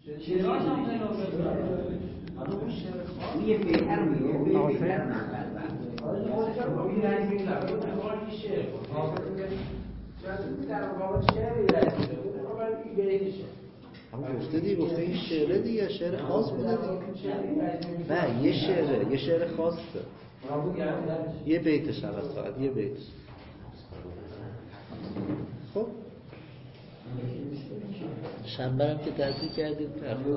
شعراش هم خیلی یه بهتر میگه بهتر هم گفته دیگه، گفته این شعره دیگه شعر خاص بوده دیگه. نه یه شعره، یه شعر خاصه، یه بیتش هم از فقط یه بیتش. خب شنبه هم که تعطیل کردیم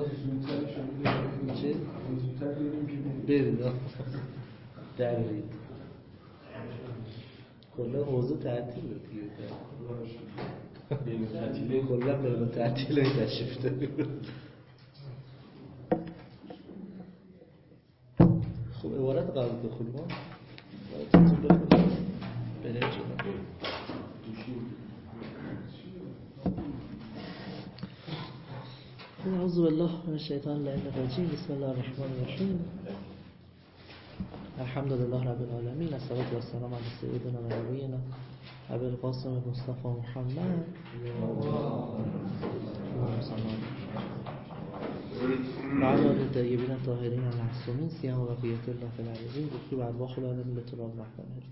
چه؟ برید درید کلا حوضه تعطیله دیگه، کلا بریم تعطیل های تشریف داریم. خب عبارت قبل بخونیم بریم شدن. اعوذ بالله من الشیطان اللعین الرجیم. بسم الله الرحمن الرحیم. الحمد لله رب العالمین. الصلاة والسلام علی سیدنا و نبینا ابی القاسم مصطفى محمد. وعلى آله الطیبین الطاهرین المعصومین سیما بقیة الله فی الارضین ذکر و ارواح العالمین لتراب رحمن.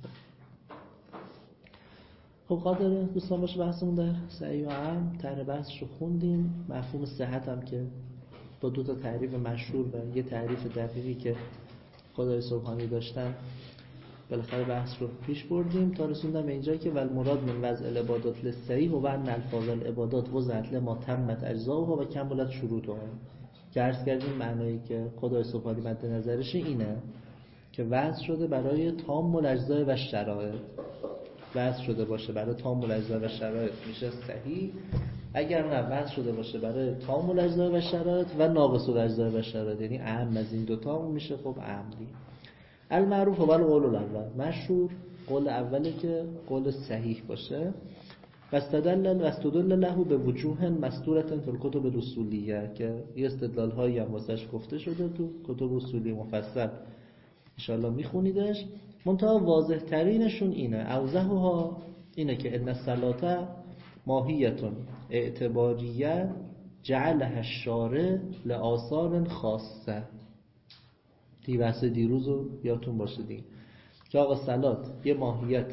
خب قادر دوستان باشه بحثمون در سعی و عم طرح بحثش رو خوندیم. مفهوم صحت هم که با دو تا تعریف مشهور و یه تعریف دقیقی که خدای سبحانی داشتن بالاخره بحث رو پیش بردیم تا رسوندم به اینجا که والمراد من وضع العبادات للصحیح و ان الفاظ العبادات وضعت لما تمت اجزاؤها و کملت شروطها. که عرض کردیم معنایی که خدای سبحانی مد نظرش اینه که وضع شده برای تام الاجزاء و شرایط، وضع شده باشه برای تام الاجزاء و شرایط میشه صحیح، اگر نه وضع شده باشه برای تام الاجزاء و شرایط و ناقص الاجزاء و شرایط، یعنی اهم از این دوتا میشه خب عملی. المعروف و القول الاول، مشهور قول اوله که قول صحیح باشه. واستدل له به وجوه مستورة فی الکتب الاصولیه، که یه استدلال هایی هم واسش گفته شده تو کتب اصولی مفصل ان شاء الله میخونیدش. منتها واضح ترینشون اینه، اوضحها اینه که ان الصلاة ماهیتون اعتباریه جعلها الشارع لآثار خاصه. دی بحث دیروز رو یادتون باشه دیگه که آقا صلات یه ماهیت،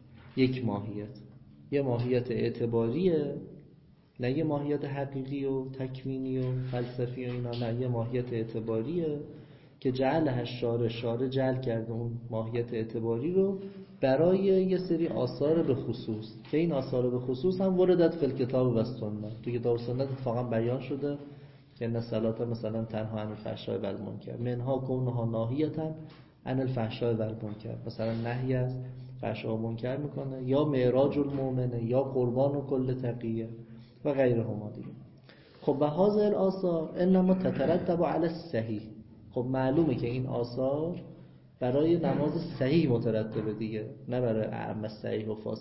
یه ماهیت اعتباریه، نه یه ماهیت حقیقی و تکوینی و فلسفی و اینا، نه یه ماهیت اعتباریه که جعلها شارع جعل کرده اون ماهیت اعتباری رو برای یه سری آثار به خصوص، که این آثار به خصوص هم وردت فی الکتاب و سنت. تو کتاب و سنت اتفاقا بیان شده که ان الصلاة مثلا تنها عن الفحشاء و المنکر، منها کونها ناهیة عن الفحشاء و المنکر، مثلا نهی از فحشا و منکر میکنه، یا معراج المؤمنه، یا قربان و کل تقیه و غیرهما دیگه. خب و هذه الاثار انما تترتب علی الصحیح. خب معلومه که این آثار برای نماز صحیح مترتبه دیگه، نه برای اعم صحیح و فاسد.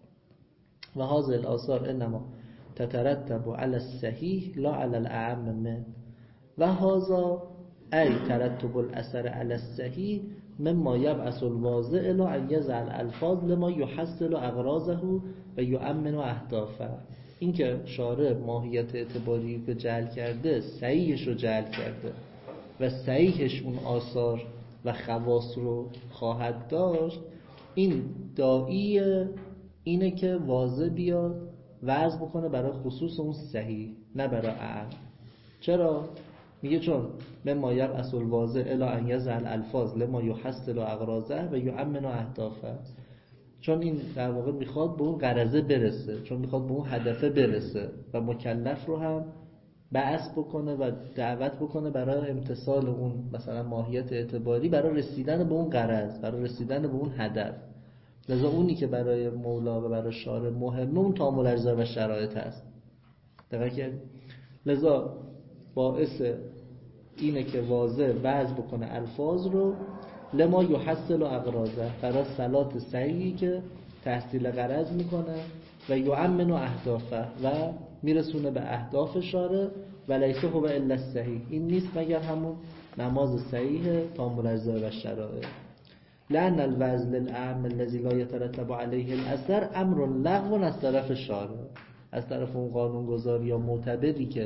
و هذه الاثار انما تترتب علی الصحیح لا علی الاعم من. و هذا ای ترتب الاثر علی الصحیح مما یبعث الواضع الى ان یضع الالفاظ لما یحصل اغراضه و یؤمن اهدافه. این که شارع ماهیت اعتباری به جعل کرده، صحیحش رو جعل کرده و صحیحش اون آثار و خواص رو خواهد داشت، این داعی اینه که واضح بیاد وضع بکنه برای خصوص اون صحیح، نه برای اعم. چرا؟ میگه چون مما یبعث الواضع الی ان یضع الالفاظ لما یحصل اغراضه و یؤمن اهدافه. چون این در واقع میخواد به اون غرضه برسه، چون میخواد به اون هدفه برسه و مکلف رو هم بعث بکنه و دعوت بکنه برای امتثال اون مثلا ماهیت اعتباری، برای رسیدن به اون غرض، برای رسیدن به اون هدف. لذا اونی که برای مولا و برای شارع مهمه اون تامل اجزا و شرایط هست. دقیقا که لذا باعث اینه که واضح وضع بکنه الفاظ رو لما یحصل اغراضه، برای صلات صحیحی که تحصیل غرض میکنه و یؤمن اهدافه و میرسونه به اهداف شارع. و لیس هو الا الصحیح، این نیست مگر همون نماز صحیح تام الاجزاء و شرایط. لأن الوزن الاعم الذي لا يترتب عليه الاثر امر لغو از طرف شارع، از طرف اون قانونگذار یا معتبری که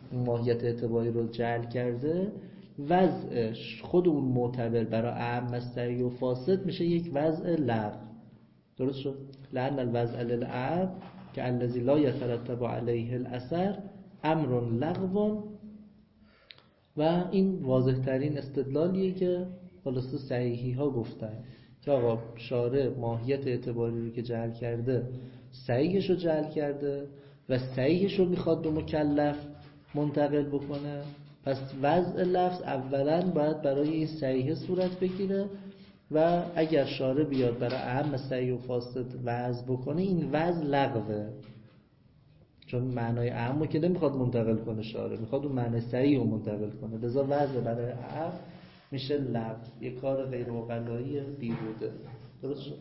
ماهیت اعتباری رو جعل کرده، وضع خود اون معتبر برای اعم از صحیح و فاسد میشه یک وضع لغو. درست شد؟ لأن الوضع للأعم که الذی لا یترتب علیه الاثر امر لغو. و این واضح ترین استدلالیه که خلاصه صحیحی ها گفتن که آقا شارع ماهیت اعتباری رو که جعل کرده صحیحش رو جعل کرده و صحیحش رو میخواد به مکلف منتقل بکنه. پس وضع لفظ اولا باید برای این صحیح صورت بگیره و اگر شارع بیاد برای اهم صحیح و فاسد وضع بکنه، این وضع لغوه، چون معنای اهم رو که نمیخواد منتقل کنه شارع، میخواد اون معنای صحیح رو منتقل کنه، لذا وضع برای اهم میشه لغو، یه کار غیر عقلایی بیهوده. درست شد؟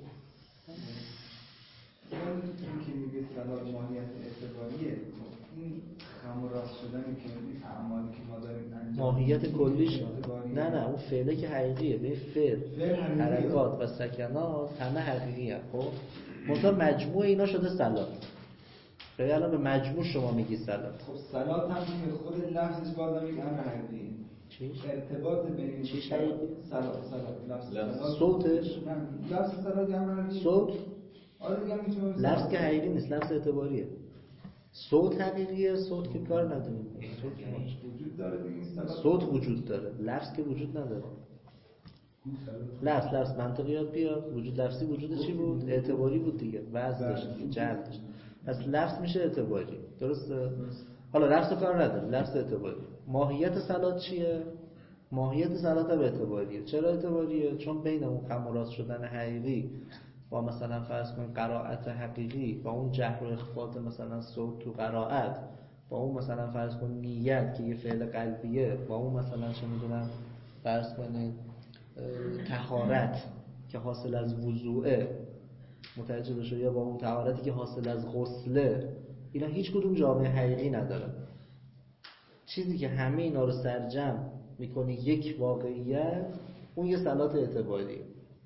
این که میگه صلاح ماهیت اعتباریه، این خم و راست شدنی که این اعمالی که ما داریم انجام ماهیت کلیش نه اون فعله که حقیقیه. به فعل حرکات و سکنات همه حقیقیه. خب منتها مجموع اینا شده صلاح. خیلی الان به مجموع شما میگی صلاح. خب صلاح هم که خود لفظش باید بگیم امر حقیقیه. چیش؟ ارتباط بین چیش حقیقی؟ صلاح لفظ صوتش؟ لفظ صلاح که امر حقیقیه. صوت؟ آره دیگه میتونم لفظ که حقیقی نیست، لفظ اعتباریه. صوت حقیقیه، صوت که کار نداره. وجود داره دیگه صلاح. صوت وجود داره، لفظ که وجود نداره. لفظ منطقیات بیاد، وجود لفظی وجود چی بود؟ اعتباری بود دیگه، وضع داشت دیگه، جعل داشت. پس لفظ میشه اعتباری. درسته؟ حالا لفظ کار نداره، لفظ اعتباری. ماهیت صلات چیه؟ ماهیت صلات هم اعتباریه. چرا اعتباریه؟ چون بین اون خم و راست شدن حقیقی با مثلا فرض کنیم قرائت حقیقی، با اون جهر و اخفات مثلا صوت تو قرائت، با اون مثلا فرض کنیم نیت که یه فعل قلبیه، با اون مثلا چه میدونم فرض کنیم طهارت که حاصل از وضوعه، متوجه بشه، یا با اون طهارتی که حاصل از غسله، اینا هیچ کدوم جامعه حقیقی نداره. چیزی که همه اینا رو سرجم میکنه یک واقعیت، اون یه صلات اعتباریه.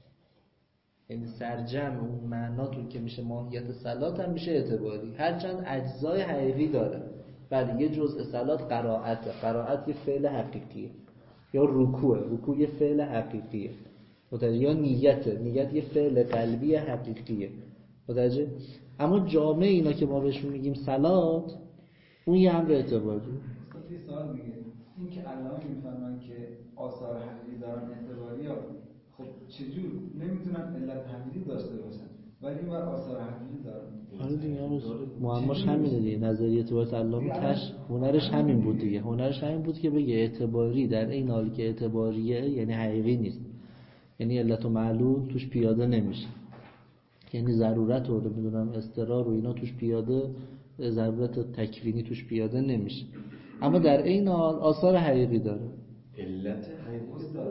یعنی سرجم اون معناتون که میشه ماهیت صلات هم میشه اعتباری، هرچند اجزای حقیقی داره. ولی یه جزء صلات قرائته، قرائت یه فعل حقیقیه، یا رکوع یه فعل حقیقیه، متوجه، یا نیت یه فعل قلبی حقیقیه، متوجه. اما جامع اینا که ما بهشون میگیم صلات، اون یه امر اعتباری. یه سوال دیگه، این که علامه میفهمن که آثار حقیقی دارن اعتباری ها، خب چجور نمیتونن علت حقیقی داشته باشن ولی این بر آثار حقیقی دارن؟ آره دیگه معماش همینه دیگه. نظریه اعتبار علامه تش هنرش همین بود دیگه. هنرش همین بود که بگه اعتباری در این حالی که اعتباریه یعنی حقیقی نیست، یعنی علت و معلول توش پیاده نمیشه، یعنی ضرورت رو میدونم اضطرار و اینا توش پیاده، ضرورت تکوینی توش پیاده نمیشه. اما در این حال آثار حقیقی داره. علت حقیقی داره؟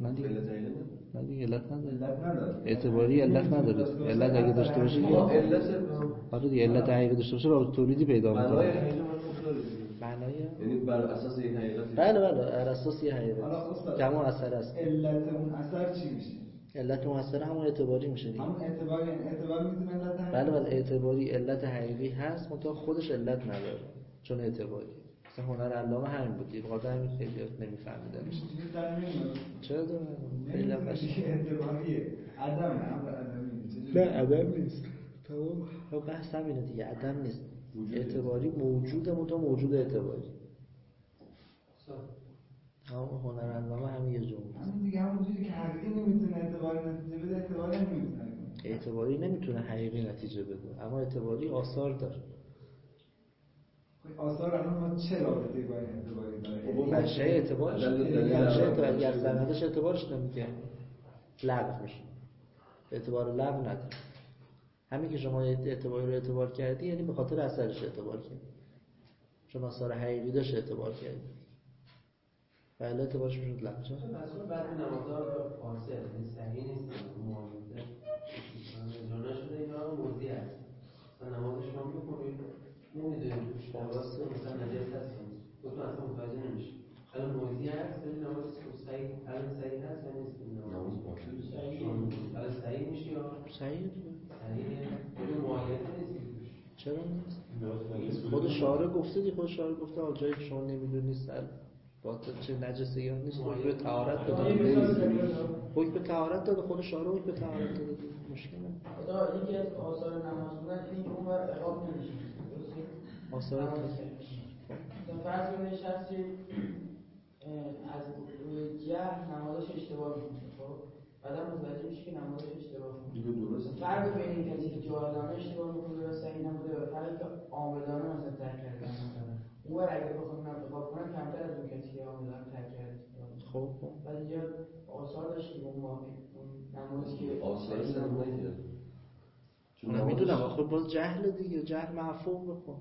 نه دیگه علت نداره. اعتباری علت نداره. علت اگه داشته باشه آره دیگه، علت حقیقی داشته باشه رابطه تولیدی پیدا میکنه. معنای یعنی بر اساس یک حقیقت. بله بر اساس یک حقیقت. کما اثر است. علت اون اثر چی میشه؟ علت اون اثر همون اعتباری میشه دیگه. همون اعتباری، یعنی اعتبار میتونه علت حقیقی؟ بله اعتباری علت حقیقی هست، منتها خودش علت نداره چون اعتباری. مثلا هنر علامه همین بود دیگه، بخاطر همین خیلی نمیفهمیدنش. چرا داره؟ خیلی قشنگه. اعتباریه، امر عدمی. نه عدم نیست. تو بحث همینه دیگه، عدم نیست. اعتباری موجوده، منتها موجود اعتباری. هنر علامه همین یه جمله. همین دیگه، همون چیزی که حقیقی نمیتونه اعتباری نتیجه بده، اعتباری نمیتونه. اعتباری نمیتونه حقیقی نتیجه بده، اما اعتباری آثار داره. آثار الان ما چه رابطه‌ای با این اعتباری داره؟ بچه اعتبارش اگر سندش اعتبارش نمیگه لغو میشه، اعتبار لغو نداره. همین که شما اعتباری رو اعتبار کردی یعنی به خاطر اثرش اعتبار کردی، چون آثار حقیقی داشت اعتبار کردی، ولی اعتبارش میشد لغو. چون اصلا بعضی نمازها فاسد، یعنی صحیح نیست، معامله اجرا نشده، اینا هم موضوعی هست. مثلا نماز شما میکنید نمیدونید توش درسته مثلا نجس هست، خودتون اصلا متوجه نمیشه. الان موضوعی هست، ولی نماز صحیح الان صحیح هست یا نیست؟ نماز باطل صحیح الان صحیح میشه یا صحیح؟ صحیح بدون معایده نیست توش. چرا نیست؟ خود شارع گفته دی، خود شارع گفته جایی که شما نمیدونید باطل چه نجسه یا نیست، حکم طهارت داده. حکم طهارت داده، خود شارع حکم طهارت داده، مشکل نداره. خدا یکی از آثار نماز خوندن اینی که اون بر عقاب نمیشه. آثار فرض کنید شخصی از روی جهل نمازش اشتباه میکنه، خب بعدم متوجه میشه که نمازش اشتباه میکنه. فرق بین این کسی که جاهلانه اشتباه میکنه و صحیح نبوده و فرقی که عامدانه مثلا ترک کرده نماز، اون بر اگه بخوام انتخاب کنم کمتر از اون کسی که عامدانه ترک کرده. خب بعد اینجا آثار داشت که اون نمازی که آثار سلام نگیره. من میدونم آخه باز جهل دیگه، جهل معفو بکن،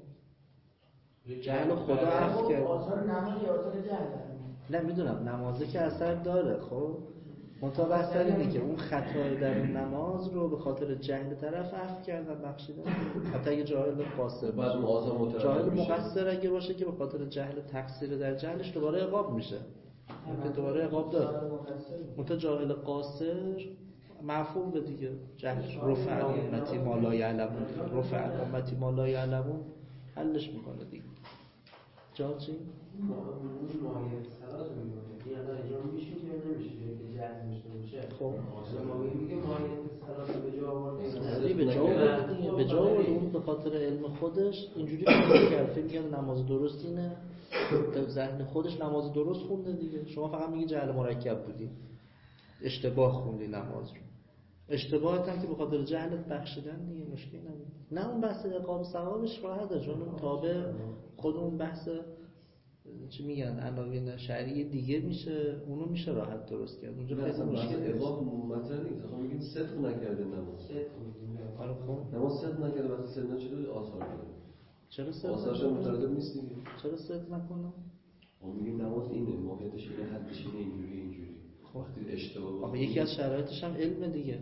جهل خدا عفو کرد. آثار نماز یا آثار جهل؟ نه میدونم نمازه که اثر داره، خب منتها بحث اینه که اون خطای در نماز رو به خاطر جهل طرف عفو کردن، بخشیدن. حتی اگه جاهل قاصر باشه، جاهل مقصر اگه باشه که به خاطر جهل تقصیر در جهلش دوباره عقاب میشه، ممکن دوباره عقاب داره. منتها جاهل قاصر معفو به دیگه، جهل رفع امتی ما لا یعلمون، رفع امتی ما لا یعلمون حلش میکنه دیگه. جا چی؟ ماهیت صلات رو میگه یعنی انجام میشه یا نمیشه که جهل داشته باشه. خب ما میگیم ماهیت صلات رو به جا آورده، به جا آورده دیگه، به جا آورده. اون به خاطر علم خودش اینجوری فکر کرد، فکر می‌کنه نماز درست اینه، در ذهن خودش نماز درست خونده دیگه. شما فقط میگی جهل مرکب بودی، اشتباه خوندی نماز رو. اشتباهت هم که به خاطر جهلت بخشیدن دیگه، مشکلی نداره. نه اون بحث عقاب ثوابش راحته، چون اون تابع خود اون بحث چی میگن عناوین شرعی دیگه میشه، اونو میشه راحت درست کرد. اونجا خیلی مشکل عقاب مطرح نیست. آخه میگیم صدق نکرده نماز. آره خب نماز صدق نکرده، وقتی صدق نشده آثار داره. چرا صدق آثارش مترادف نیست دیگه. چرا صدق نکنه؟ ما میگیم نماز اینه، ماهیتش اینه، حدش اینه، اینجوری. وقتی اشتباه آخه یکی از شرایطش هم علم دیگه.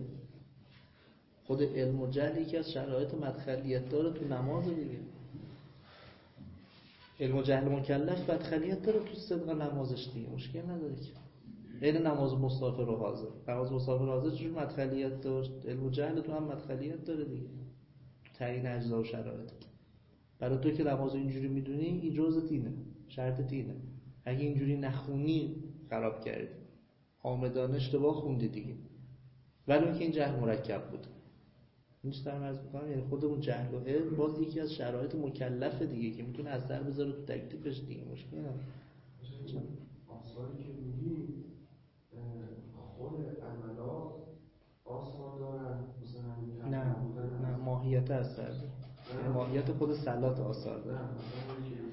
خود علم و جهل یکی از شرایط مدخلیت داره تو نماز دیگه. علم و جهل مکلف مدخلیت داره تو صدق نمازش دیگه، مشکل نداره که. غیر نماز مسافر و حاضر، نماز مسافر و حاضر چجور مدخلیت داشت؟ علم و جهل تو هم مدخلیت داره دیگه، تو تعیین اجزا و شرایط. برای تو که نماز اینجوری میدونی، این جزء دینه، شرط دینه. اگه اینجوری نخونی خراب کردی، عامدانه اشتباه خوندی دیگه. ولی اینکه این جهل مرکب بود، نیست دارم عرض میکنم، یعنی خود اون جهل و علم باز یکی از شرایط مکلفه دیگه که میتونه اثر بذاره تو تکلیفش دیگه، مشکل نداره. آثاری که میگی خود عملا آثار دارن مثلا نه ماهیت اثر داره، ماهیت خود صلات آثار داره. نه مثلا که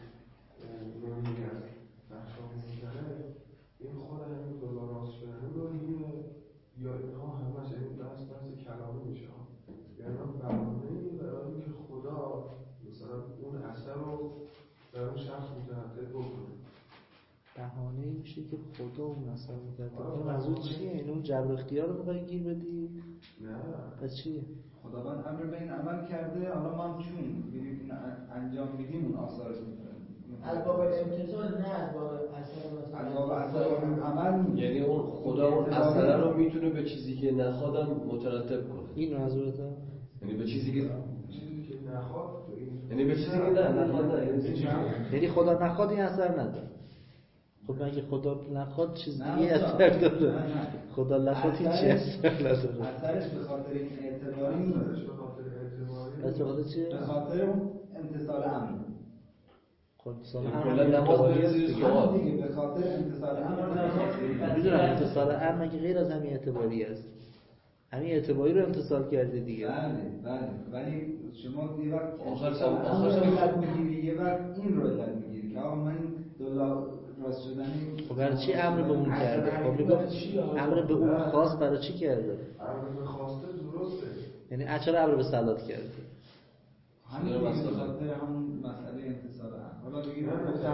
نوعی از بخشا میزنه این خود همین دولا راست شدن نوعیه یا اینها همش این بحث کلامی میشه، یعنی برنامه‌ای برای اینکه خدا مثلا اون اثر رو در اون شخص متحقق بکنه. بهانه میشه که خدا اون اثر متحقق کنه. منظور چیه؟ این اون جبر اختیار رو میخوای گیر بدی؟ نه پس چیه؟ خداوند امر به این عمل کرده، حالا ما هم چون میریم انجام میدیم اون آثارش میکنه. از باب امتثال نه از باب اثر مثلا. از باب اثر عمل، یعنی اون خدا اون اثر رو میتونه به چیزی که نخوادم مترتب کنه. این منظورته؟ یعنی به چیزی که نخواد، یعنی به چیزی که نه یعنی خدا نخواد این اثر نداره. خب اگه خدا نخواد چیز دیگه اثر داره. خدا نخواد هیچ اثر نداره. اثرش به خاطر این اعتباری نیست. به خاطر اعتباری. به خاطر چیه؟ به خاطر اون امتثال امر. خود سال کلا نماز بره زیر سوال دیگه، به خاطر امتثال امر. میدونم امتثال امر مگه غیر از همین اعتباری است؟ همین اعتباری رو امتثال کرده دیگه. بله ولی شما یه وقت آخرش میگیری، یه وقت این رو علت میگیری که آقا من دلار راست شدنی. خب برای چی امر به اون کرده؟ خب میگفت امر به اون خاص برای چی کرده؟ امر به خواسته درسته، یعنی چرا امر به صلات کرده؟ همین به خاطر همون مسئله امتثال امر. حالا دیگه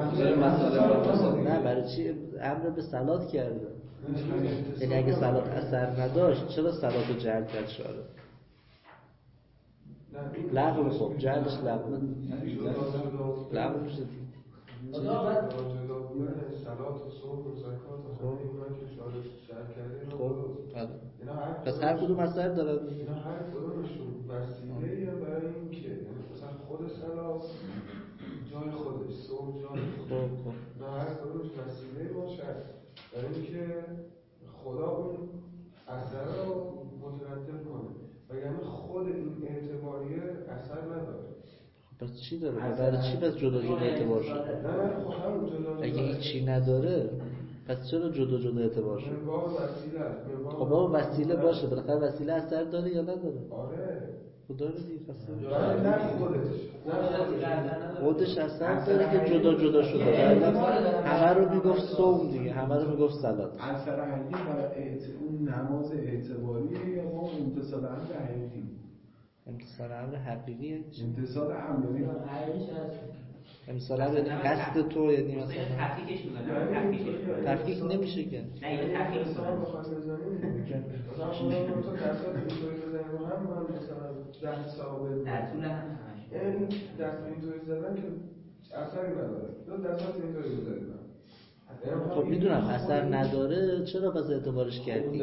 نه برای چی امر به صلات کرده؟ یعنی اگه صلات اثر نداشت چرا صلات رو جعل کرد شاره؟ لغو. خب جعلش لغو میشه دیگه. جدا بودن صلات و صوم و زکات و همه اینا که شرع کرده پس هر کدوم اثر داره. اینا هر کدومشون وسیله‌ای برای این که مثلا صلاح جای خودش، صبح جای خودش و هر کدومش وسیله باشد برای اینکه خدا اون اثر رو مترتب کنه و یعنی خود این اعتباریه اثر نداره. پس چی داره؟ برای چی پس جدا جدا اعتبار شد؟ اگه هیچی نداره پس چرا جدا جدا اعتبار شد؟ خب بابا وسیله باشه، بالاخره وسیله اثر داره یا نداره؟ آره خدا رو دیگه پس نه خودش اثر داره که جدا جدا شده. همه رو میگفت صوم دیگه، همه رو میگفت صلات. اثر حقیقی برای اون نماز اعتباریه یا ما امتصال امر حقیقی؟ امتصال امر حقیقیه. امتصال امر امتصال امر قصد تو، یعنی مثلا تفکیکش می‌کنه. تفکیک نمیشه که. نه اینو تفکیک می‌کنه. تو دستات اینطوری بزنی رو هم من مثلا 10 ثوابت در طول هم این دست اینطوری زدن که اثری نداره. تو دستات اینطوری بزنی. خب میدونم اثر نداره، چرا پس اعتبارش کردی؟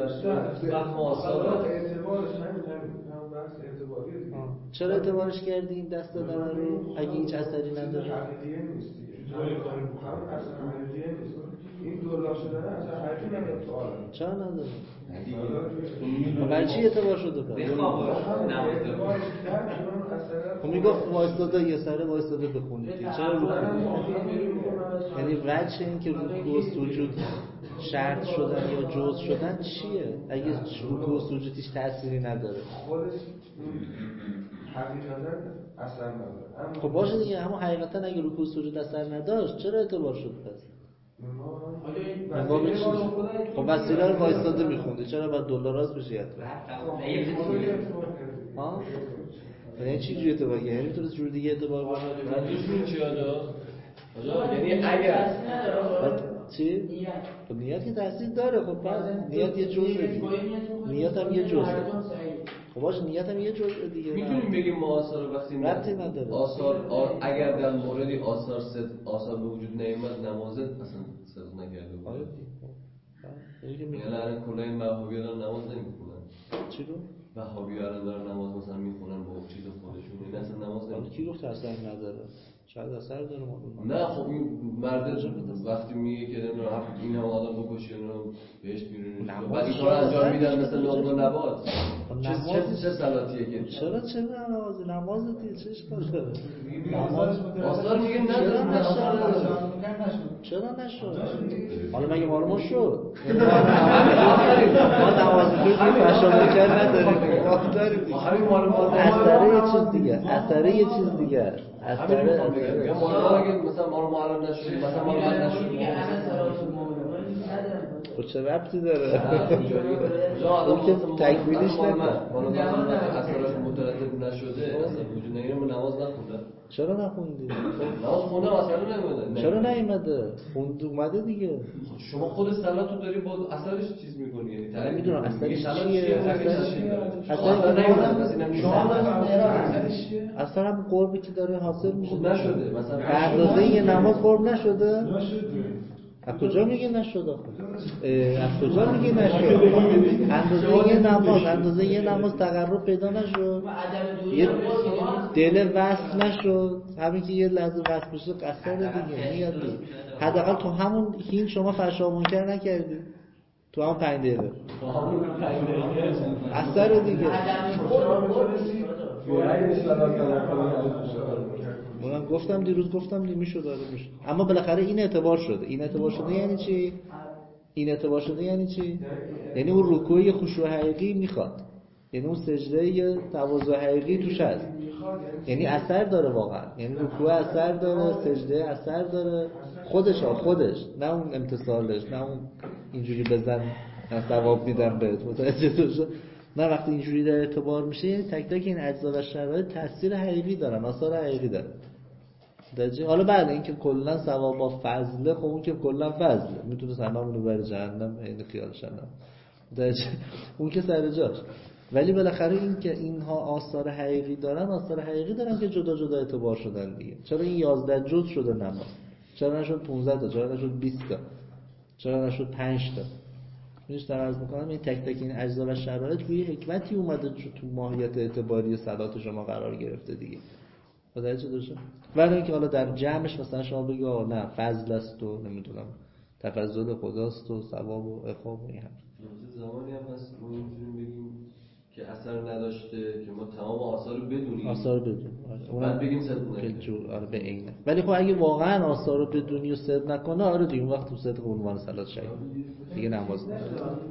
اعتبارش همین بحث اعتباریه دیگه. چرا اعتبارش کردی این دست دادن رو اگه هیچ اثری نداره؟ حقیقیه نیست دیگه. هم اثر حقیقیه نیست. این دلار شدن اثر حقیقی نداره تو عالم. چرا نداره؟ خب برای چی اعتبار شده پس؟ خب میگفت وایستاده یه سره وایستاده بخونید، چرا رکوع؟ یعنی وجه این که رکوع و سجود شرط شدن یا جزء شدن چیه؟ اگه رکوع و سجودیش تأثیری نداره خودش حقیقتا اثر نداره. خب باشه دیگه، همون حقیقتا اگه رکوع و سجود اثر نداشت چرا اعتبار شد پس؟ خب وسیله رو وایستاده میخونده، چرا باید دلاراز بشه حتما؟ ها؟ یعنی چی جوری اعتبار کنه؟ یعنی میتونست جور دیگه اعتبار باشه؟ منظورتون چی آجا؟ یعنی اگر چی؟ خب نیت که تاثیر داره. خب پس نیت یه جزء دیگه، نیت هم یه جزء. خب باشه نیت هم یه جزء دیگه. میتونیم بگیم ما آثار وقتی ربطی نداره. اگر در موردی آثار به وجود نیامد نمازت اصلا صدق نکرده بود. آره یعنی الان کلا این وهابی‌ها دارن نماز نمیخونن. چی رو؟ وهابی‌ها دارن نماز مثلا میخونن با چیز خودشون، این اصلا نماز نمیخونن. کی گفت اثر نداره؟ شاید اثر داره. نه خب این مرد وقتی میگه که این هم آدم بکشی رو بهش میرونه بعد این کار انجام میدن مثل لقمه نبات، چه صلاتیه که چرا نماز دیگه چه اشکال داره؟ آثار میگه نداره. چرا نشد؟ حالا مگه ما شد؟ ما نماز توی فحشا منکر نداریم. ما داریم. همین مال ما اثر یه چیز دیگه، اثر یه چیز دیگه. اثر میگم ما اگه مثلا ما رو معلم نشدیم مثلا ما رو بد نشدیم خب چه ربطی داره؟ اون که تکمیلیش نکن. ما مثلا اثرش مترتب نشده اصلا وجود نگیره ما نماز نخونده. چرا نخوندی؟ نماز خونده اثر نیومده. چرا نیومده؟ اومده دیگه. شما خود صلاتو داری با اثرش چیز می‌کنی، یعنی من میدونم اثرش چیه. اثر هم قربی که داره حاصل میشه نشده مثلا اندازه یه نماز قرب نشده. از کجا میگه نشده؟ از کجا میگه نشده؟ اندازه یه نماز تقرب پیدا نشد، یه دل وصل نشد، همین که یه لحظه وصل بشه قصر دیگه میاد دیگه. حداقل تو همون هین شما فحشا و منکر نکردی، تو هم 5 دقیقه اثر دیگه. منم گفتم دیروز میشد داره میشه. اما بالاخره این اعتبار شده. این اعتبار شده یعنی چی؟ یعنی اون رکوع خشوع حقیقی میخواد، یعنی اون سجده تواضع حقیقی توش هست، یعنی اثر داره واقعا. یعنی رکوع اثر داره، سجده اثر داره، خودش، نه اون امتصالش، نه اون اینجوری بزن ثواب دیدم بهت متوجه شد. نه وقتی اینجوری در اعتبار میشه یعنی تک تک این اجزا و شرایط تاثیر حقیقی دارن، آثار حقیقی دارن. حالا بعد اینکه کلا ثواب با فضله، خب اون که کلا فضله میتونه هممون رو بره جهنم، این خیالش هم اون که سر جاش. ولی بالاخره این که اینها آثار حقیقی دارن که جدا جدا اعتبار شدن دیگه. چرا این 11 جزء شده نماز؟ چرا نشد 15 تا؟ چرا نشد 20 تا؟ چرا نشد 5 تا؟ میش عرض میکنم این تک تک این اجزا و شرایط روی حکمتی اومده تو ماهیت اعتباری صلات شما قرار گرفته دیگه. متوجه درشه؟ ولی اینکه حالا در جمعش مثلا شما بگی نه فضل است و نمیدونم تفضل خداست و ثواب و عقاب و این هم زمانی هم هست ما اینجوری بگیم که اثر نداشته که ما تمام آثار رو بدونیم بعد بگیم صدق نکنیم. آره به عینه. ولی خب اگه واقعا آثار رو بدونی و صدق نکنه آره دیگه اون وقت تو صدق عنوان صلات شهید دیگه نماز نه.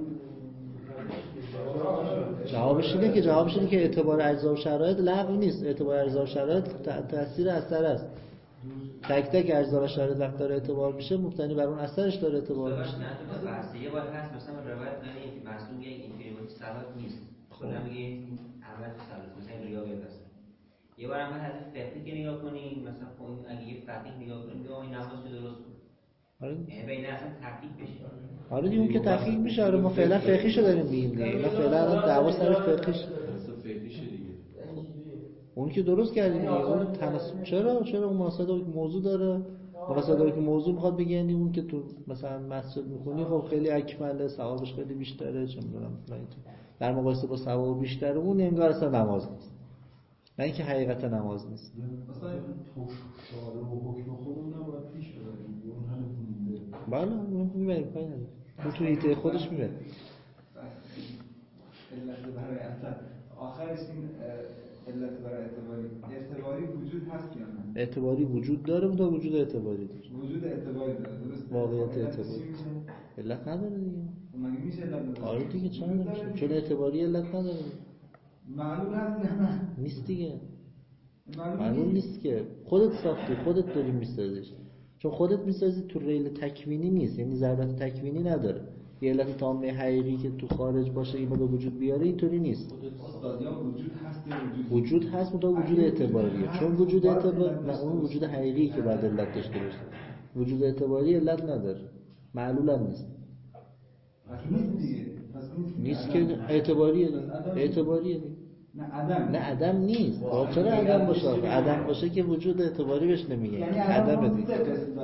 جوابش اینه که اعتبار اجزا و شرایط لغو نیست. اعتبار اجزا و شرایط تاثیر اثر است. تک تک اجزا و شرایط وقت داره اعتبار میشه مبتنی بر اون اثرش داره اعتبار میشه. یه بار هست مثلا روایت داره که معصوم میگه اینطوری بود صلات نیست. خودم میگه اول صلات مثلا ریا بس. یه بار هم حدیث فقهی که نگاه کنیم مثلا خب اگه یه فقیه نگاه کنیم این نماز درست بود. آره. بین اصلا تحقیق بشه. آره دیگه اون که تحقیق میشه. آره ما فعلا فقهیشو داریم میگیم دیگه. اینا فعلا دعوا سر فقهیش. اون که درست کردیم دیگه. اون تناسب چرا اون مناسبه که موضوع داره. مناسبه که موضوع میخواد بگه یعنی اون که تو مثلا مسجد میخونی خب خیلی اکمله ثوابش خیلی بیشتره چه میدونم در مقایسه با ثواب بیشتره اون انگار اصلا نماز نیست. نه اینکه حقیقت نماز نیست. مثلا شعار و حکم خودمون نباید پیش ببریم. اون هم مونده. بله میبریم پای نداره. اون تو ایده خودش میبره. علت برای اثر آخرش این علت برای اعتباری وجود هست یا نه؟ اعتباری وجود داره تا وجود اعتباری داره. وجود اعتباری داره درسته؟ واقعیت اعتباری. علت نداره دیگه. مگه میشه علت نداره؟ آره دیگه چرا نمیشه؟ چون اعتباری علت نداره. معلوم هست یا نه؟ نیست دیگه. معلوم نیست که خودت ساختی خودت داری میسازیش. چون خودت میسازی تو ریل تکوینی نیست یعنی ضرورت تکوینی نداره. یه علت تامه حقیقی که تو خارج باشه اینو به وجود بیاره اینطوری نیست. استادیا وجود هست یا وجود هست مطابق وجود اعتباریه. چون وجود اعتباری نه اون وجود حقیقی که بعد علت داشته باشه. وجود اعتباری علت نداره. معلول هم نیست. نیست دیگه. نیست که اعتباریه دیگه. نه عدم نیست. چرا عدم باشه؟ عدم باشه که وجود اعتباری بهش نمیگه. یعنی عدم دیگه.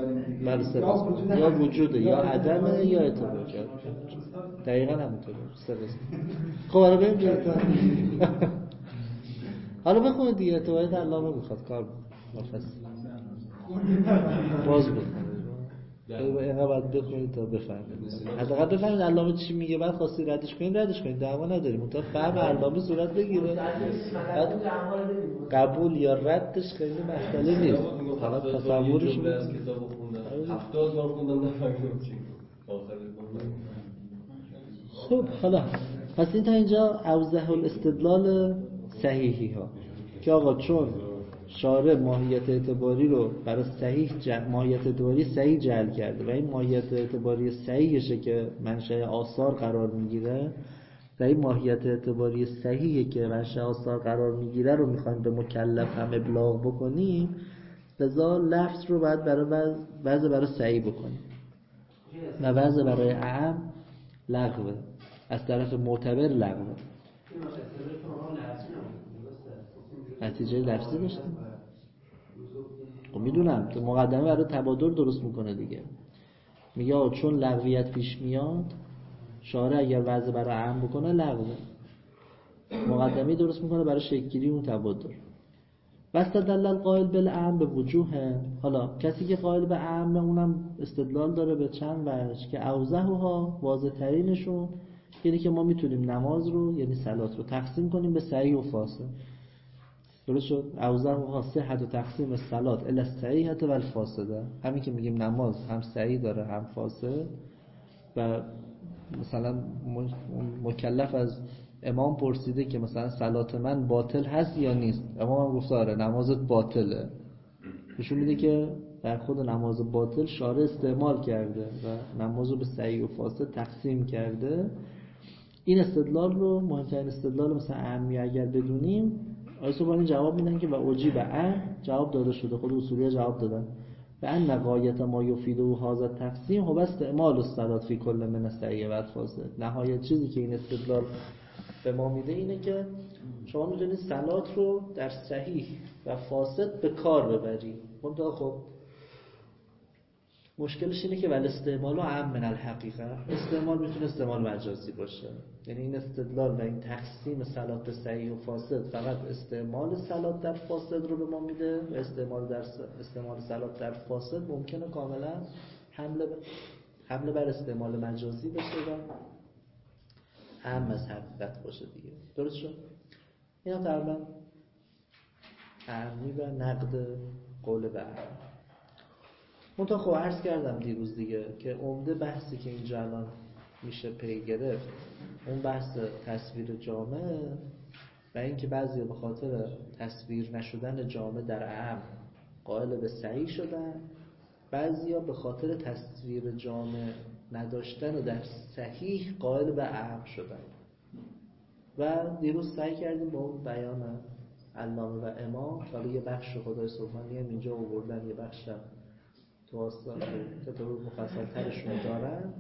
یا وجوده یا عدمه یا اعتباری. دقیقاً همینطوره. خب حالا بریم جلوتر. حالا بخونید دیگه اعتباری در علامه میخواد کار بکنه. باز بکنید. اینقدر باید بخونید تا بفهمید. حداقل بفهمید علامه چی میگه بعد خواستی ردش کنید دعوا نداریم. اون تا فهم علامه صورت بگیره. قبول یا ردش خیلی مسئله نیست. فقط تصورش رو از کتاب خوندم 70 بار خوندم نفهمیدم چی آخر خب حالا پس این تا اینجا اوضح الاستدلال صحیحی ها که آقا چون شارع ماهیت اعتباری رو برای ماهیت اعتباری صحیح جعل کرده و این ماهیت اعتباری صحیحشه که منشأ آثار قرار میگیره و این ماهیت اعتباری صحیحه که منشأ آثار قرار میگیره رو میخوایم به مکلف هم ابلاغ بکنیم لذا لفظ رو باید برای صحیح بکنیم و بعض برای اعم لغوه از طرف معتبر لغوه نتیجه لفظی داشتیم خب میدونم تو مقدمه برای تبادل درست میکنه دیگه میگه چون لغویت پیش میاد شارع اگر وضع برای اعم بکنه لغوه مقدمه درست میکنه برای شکلگیری اون تبادل واستدل القائل بالاعم به وجوه حالا کسی که قائل به اعم اونم استدلال داره به چند وجه که اوضحها واضح ترینشون یعنی که ما میتونیم نماز رو یعنی صلات رو تقسیم کنیم به صحیح و فاسد درست شد اوضحها صحت و تقسیم صلات الی الصحیحه و الفاسده همین که میگیم نماز هم صحیح داره هم فاسد و مثلا مکلف از امام پرسیده که مثلا صلات من باطل هست یا نیست امام هم گفت آره نمازت باطله نشون میده که در خود نماز باطل شارع استعمال کرده و نماز رو به صحیح و فاسد تقسیم کرده این استدلال رو مهمترین استدلال مثلا اهمیه اگر بدونیم آیسوبانی جواب میدن که و اوجی به جواب داده شده خود اصولی جواب دادن به ان غایت ما یفیده و هذا تقسیم هو استعمال الصلات فی کل من الصحیح و الفاسد نهایت چیزی که این استدلال به ما میده اینه که شما میتونید صلات رو در صحیح و فاسد به کار ببری منتها خب مشکلش اینه که ولی استعمال اعم من الحقیقه، استعمال میتونه استعمال مجازی باشه. یعنی این استدلال و این تقسیم صلات صحیح و فاسد فقط استعمال صلات در فاسد رو به ما میده و استعمال صلات در فاسد ممکنه کاملا حمله بر استعمال مجازی بشه و اعم از حقیقت باشه دیگه. درست شد؟ اینا تقریبا اعمی و نقد قول به اعم. منطقه خب عرض کردم دیروز دیگه که عمده بحثی که اینجا الان میشه پی گرفت اون بحث تصویر جامع و اینکه بعضی به خاطر تصویر نشدن جامع در اعم قائل به صحیح شدن، بعضیا به خاطر تصویر جامع نداشتن در صحیح قائل به اعم شدن. و دیروز سعی کردیم با اون بیان علامه و امام، حالا یه بخش خدای سبحانی هم اینجا آوردن، یه بخش هم تو آستان کتاب مفصل ترشون دارن،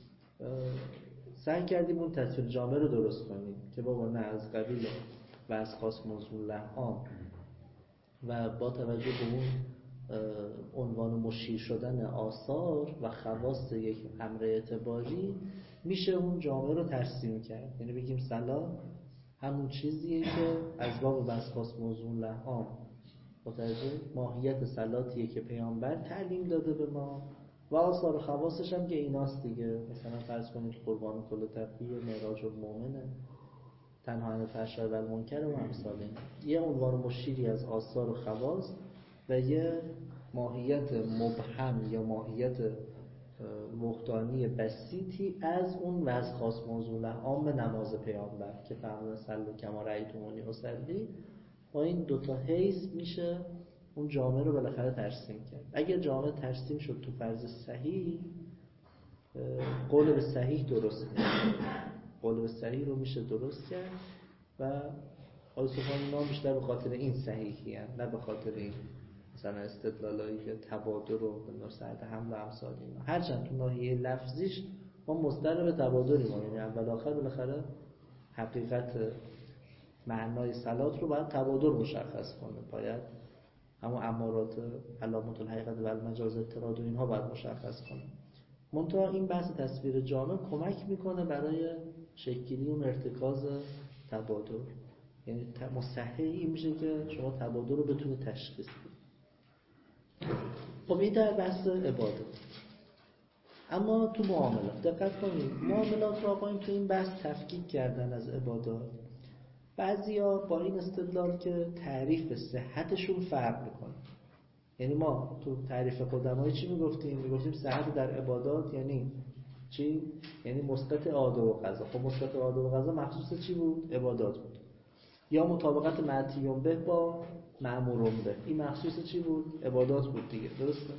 سعی کردیم اون تصویر جامع رو درست کنیم که بابا نه از قبیل و از خاص موضوع لحام و با توجه به اون عنوان مشیر شدن آثار و خواص یک امر اعتباری میشه اون جامعه رو ترسیم کرد. یعنی بگیم صلاح همون چیزیه که از باب و از خاص موضوع لحام متوجه ماهیت صلاتیه که پیامبر تعلیم داده به ما و آثار و خواصش هم که ایناست دیگه. مثلا فرض کنید قربان کل تقیه، معراج المؤمنه، تنها عن الفحشاء و المنکر و امثال این. یه عنوان مشیری از آثار و خواص و یه ماهیت مبهم یا ماهیت وحدانی بسیطی از اون وضع خاص موضوع عام نماز پیامبر که فرمودن صلوا کما رأیتمونی اصلی. با این دوتا حیث میشه اون جامعه رو بالاخره ترسیم کرد. اگر جامعه ترسیم شد تو فرض صحیح، قول به صحیح درست کرد، قول به صحیح رو میشه درست کرد و آقای سبحانی نام بیشتر به خاطر این صحیحی هم، نه به خاطر این مثلا استدلالایی که تبادر رو به نصرت حمل و امثال اینا. هرچند تو ناحیه لفظیش ما مصدر به تبادریم، یعنی اول آخر بالاخره حقیقت معنای صلات رو باید تبادر مشخص کنه، باید همون امارات علامات الحقیقت و المجاز اطراد و اینها باید مشخص کنه. منتها این بحث تصویر جامع کمک میکنه برای شکلی اون ارتکاز تبادر، یعنی مصححی میشه که شما تبادر رو بتونه تشخیص بدید. خب این در بحث عبادت. اما تو معاملات دقت کنید، معاملات رو آقایون تو این بحث تفکیک کردن از عبادات. بعضیا با این استدلال که تعریف صحتشون فرق میکنه. یعنی ما تو تعریف قدمای چی میگفتیم؟ میگفتیم صحت در عبادات یعنی چی؟ یعنی مسقط عاده و قضا. خب مسقط عاده و قضا مخصوص چی بود؟ عبادات بود. یا مطابقت معتیون به با مأمورون به، این مخصوص چی بود؟ عبادات بود دیگه. درسته؟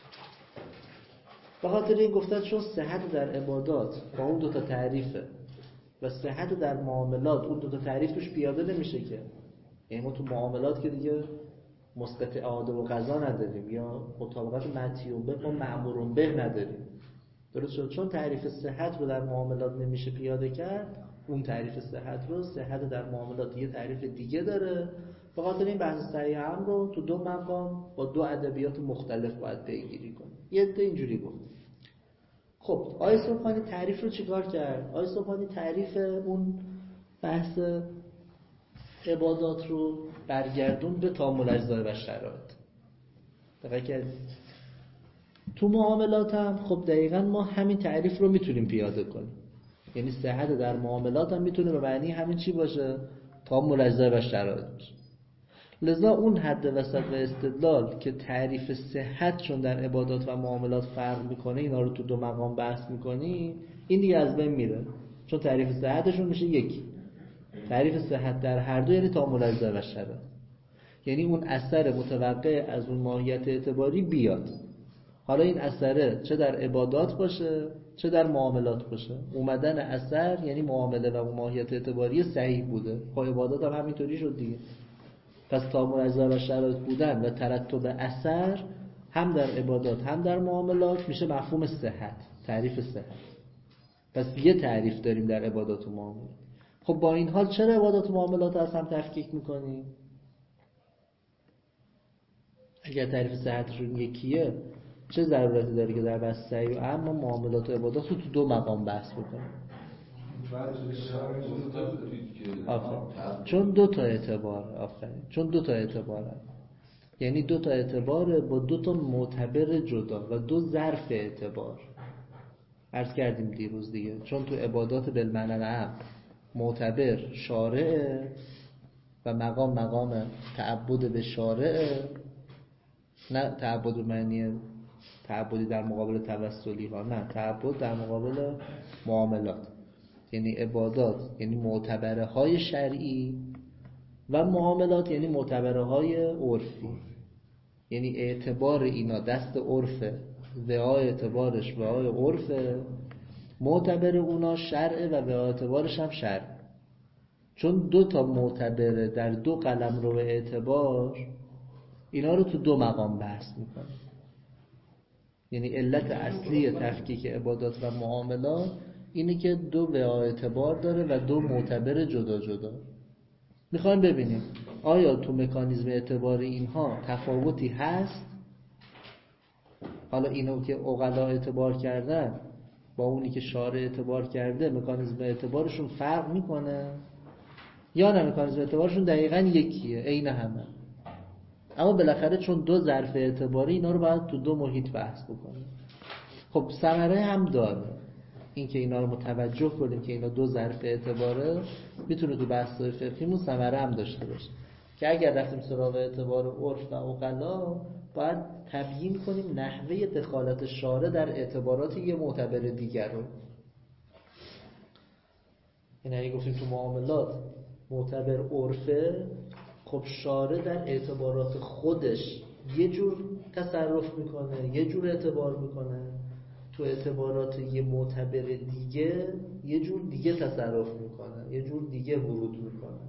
به خاطر این گفتن چون صحت در عبادات با اون دوتا تعریفه و صحت در معاملات اون دوتا تعریف توش پیاده نمیشه که، یعنی ما تو معاملات که دیگه مسقط عاده و قضا نداریم یا مطابقت معتیون به با مأمورون به نداریم. درست شد؟ چون تعریف صحت رو در معاملات نمیشه پیاده کرد، اون تعریف صحت رو، صحت در معاملات یه تعریف دیگه داره. به خاطر این بحث صحیح هم رو تو دو مقام با دو ادبیات مختلف باید پیگیری کنیم. یه عده اینجوری گفت. خب آقای سبحانی تعریف رو چیکار کرد؟ آقای سبحانی تعریف اون بحث عبادات رو برگردون به تامل اجزا و شرایط. دقیقاً که تو معاملات هم خب دقیقاً ما همین تعریف رو میتونیم پیاده کنیم. یعنی صحت در معاملات هم میتونه به معنی همین چی باشه؟ تامل اجزا و شرایط باشه. لذا اون حد وسط و استدلال که تعریف صحت چون در عبادات و معاملات فرق میکنه، اینا رو تو دو مقام بحث میکنی، این دیگه از بین میره. چون تعریف صحتشون میشه یکی. تعریف صحت در هر دو یعنی تامل اجزا و شرایط. یعنی اون اثر متوقع از اون ماهیت اعتباری بیاد. حالا این اثره چه در عبادات باشه چه در معاملات باشه، اومدن اثر یعنی معامله و ماهیت اعتباری صحیح بوده. خب عبادات هم همینطوری شد دیگه. پس تامل اجزا و شرایط بودن و ترتب اثر هم در عبادات هم در معاملات میشه مفهوم صحت، تعریف صحت. پس یه تعریف داریم در عبادات و معاملات. خب با این حال چرا عبادات و معاملات از هم تفکیک میکنیم؟ اگر تعریف صحتشون یکیه چه ضرورتی داره که در بحث سعی و اما معاملات و عبادات رو تو دو مقام بحث بکنیم؟ چون دو تا اعتباره، یعنی دو تا اعتباره با دو تا معتبر جدا و دو ظرف اعتبار. عرض کردیم دیروز دیگه، چون تو عبادات بالمعنی العام معتبر شارع و مقام تعبد به شارع، نه تعبد به معنی تعبدی در مقابل توسلی ها، نه تعبد در مقابل معاملات. یعنی عبادات یعنی معتبره های شرعی و معاملات یعنی معتبره های عرفی. یعنی اعتبار اینا دست عرفه، وعای اعتبارش وعای عرفه، معتبر اونا شرعه و وعای اعتبارش هم شرع. چون دو تا معتبره در دو قلم رو اعتبار، اینا رو تو دو مقام بحث میکنه. یعنی علت اصلی تفکیک عبادات و معاملات اینه که دو وعای اعتبار داره و دو معتبر جدا جدا. میخوایم ببینیم آیا تو مکانیزم اعتبار اینها تفاوتی هست؟ حالا اینو که عقلا اعتبار کردن با اونی که شارع اعتبار کرده مکانیزم اعتبارشون فرق میکنه یا نه مکانیزم اعتبارشون دقیقاً یکیه، عین همه. اما بالاخره چون دو ظرف اعتباری اینا رو باید تو دو محیط بحث بکنیم. خب ثمره هم داره این که اینا رو متوجه کنیم که اینا دو ظرف اعتباره، میتونه تو بحث‌های فقهیمون ثمره هم داشته باشه که اگر رفتیم سراغ اعتبار عرف و عقلا باید تبیین کنیم نحوه دخالت شارع در اعتبارات یه معتبر دیگر رو. یعنی اگه گفتیم تو معاملات معتبر عرفه، خب شارع در اعتبارات خودش یه جور تصرف میکنه، یه جور اعتبار میکنه، تو اعتبارات یه معتبر دیگه یه جور دیگه تصرف میکنه، یه جور دیگه ورود میکنه.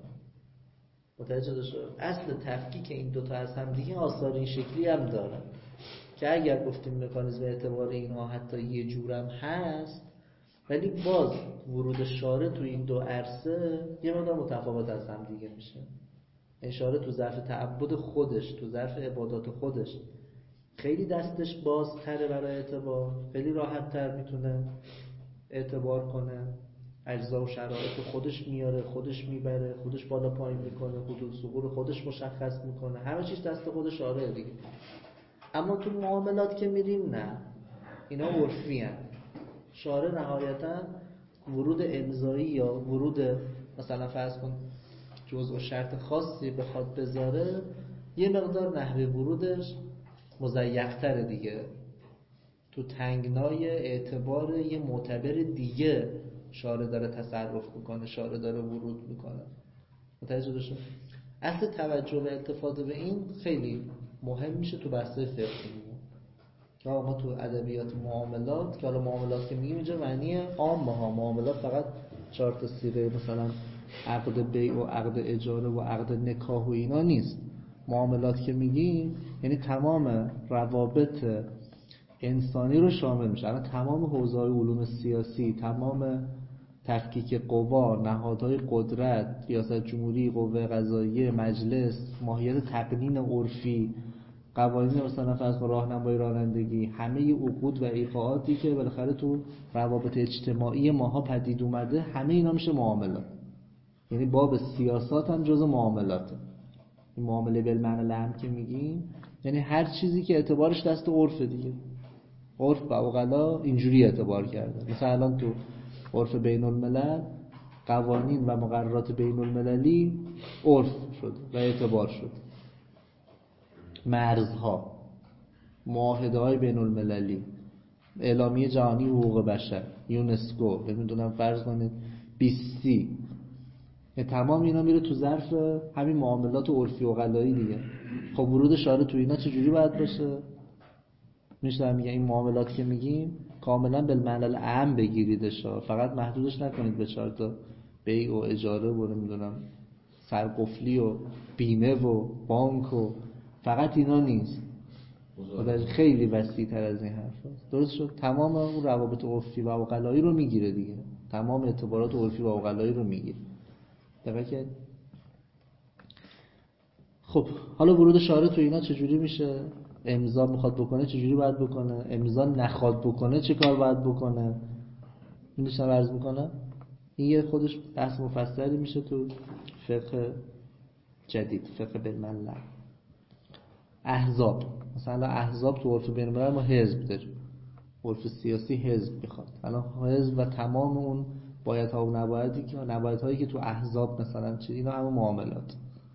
متوجه شد؟ اصل تفکیک این دوتا از هم دیگه آثار این شکلی هم داره که اگر گفتیم مکانیزم اعتبار اینها حتی یه جورم هست، ولی باز ورود شارع تو این دو عرصه یه مقدار متفاوت از هم دیگه میشه. این شارع تو ظرف تعبد خودش، تو ظرف عبادات خودش خیلی دستش بازتره برای اعتبار، خیلی راحت‌تر میتونه اعتبار کنه، اجزا و شرایط خودش میاره، خودش میبره، خودش بالا پایین میکنه، حدود ثغور خودش مشخص میکنه، همه چیز دست خود شارع دیگه. اما تو معاملات که میریم نه، اینا عرفی هستند. شارع نهایتا ورود امضایی یا ورود مثلا فرض کن جزء و شرط خاصی بخواد بذاره، یه مقدار نحوه ورودش مضیق‌تره دیگه، تو تنگنای اعتبار یه معتبر دیگه شارع داره تصرف میکنه، شارع داره ورود میکنه. متوجه شد؟ اصل توجه و التفات به این خیلی مهم میشه تو بحث‌های فقهی. یا ما تو ادبیات معاملات که حالا معاملات که میگیم اینجا معنی عامه ها، معاملات فقط 4 تا صیغه مثلا عقد بیع و عقد اجاره و عقد نکاح و اینا نیست. معاملات که میگیم یعنی تمام روابط انسانی رو شامل میشه. الان تمام حوزه‌های علوم سیاسی، تمام تفکیک قوا، نهادهای قدرت، ریاست جمهوری، قوه قضاییه، مجلس، ماهیت تقنین عرفی، قوانین مثلا فرض کن راهنمایی رانندگی، همه عقود و ایقاعاتی که بالاخره تو روابط اجتماعی ماها پدید اومده، همه اینا میشه معاملات. یعنی باب سیاست هم جزء معاملاته. این معامله بالمعنی العام که میگیم یعنی هر چیزی که اعتبارش دست عرف دیگه. عرف و عقلا اینجوری اعتبار کرده. مثلا الان تو عرف بین الملل قوانین و مقررات بین المللی عرف شد و اعتبار شد. مرزها، معاهده‌های بین المللی، اعلامیه جهانی حقوق بشر، یونسکو، نمیدونم فرض کنید 20 تمام اینا میره تو ظرف همین معاملات عرفی و عقلایی دیگه. خب ورود شارع تو اینا چجوری باید باشه؟ میشه میگه این معاملات که میگیم کاملا بالمعنی العام بگیریدش، فقط محدودش نکنید به 4 تا بیع و اجاره و نمیدونم سرقفلی و بیمه و بانک و فقط اینا نیست. خیلی وسیع تر از این حرف هست. درست شد؟ تمام اون روابط عرفی و عقلایی رو میگیره دیگه، تمام اعتبارات عرفی و عقلایی رو میگیره. دقیقاً. خب حالا ورود شارع تو اینا چجوری میشه؟ امضا میخواد بکنه چجوری باید بکنه، امضا نخواد بکنه چه کار باید بکنه. این داشتم عرض میکنم. این یه خودش بحث مفصلی میشه تو فقه جدید، فقه بالملل. احزاب، مثلا احزاب تو عرف بین الملل ما حزب داریم، عرف سیاسی حزب میخواد. الان حزب و تمام اون بایدها و نبایدهایی که تو احزاب مثلا چه، اینا همه معاملات.